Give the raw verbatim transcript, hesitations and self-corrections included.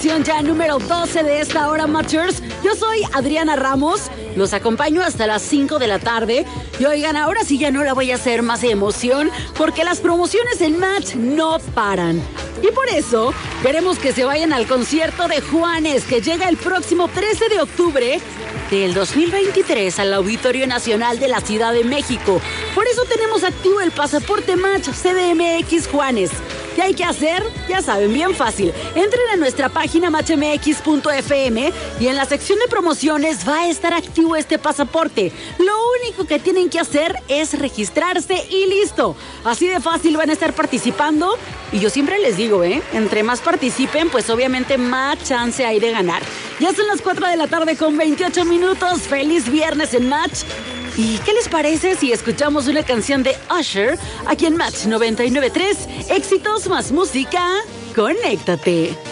Ya número doce de esta hora, Matchers. Yo soy Adriana Ramos. Los acompaño hasta las cinco de la tarde. Y oigan, ahora sí ya no la voy a hacer más de emoción, porque las promociones en Match no paran. Y por eso queremos que se vayan al concierto de Juanes, que llega el próximo trece de octubre del dos mil veintitrés al Auditorio Nacional de la Ciudad de México. Por eso tenemos activo el pasaporte Match C D M X Juanes. ¿Qué hay que hacer? Ya saben, bien fácil. Entren a nuestra página match m x punto f m y en la sección de promociones va a estar activo este pasaporte. Lo único que tienen que hacer es registrarse y listo. Así de fácil van a estar participando. Y yo siempre les digo, ¿eh? Entre más participen, pues obviamente más chance hay de ganar. Ya son las cuatro de la tarde con veintiocho minutos. ¡Feliz viernes en Match! ¿Y qué les parece si escuchamos una canción de Usher aquí en Match noventa y nueve punto tres? Éxitos más música, conéctate.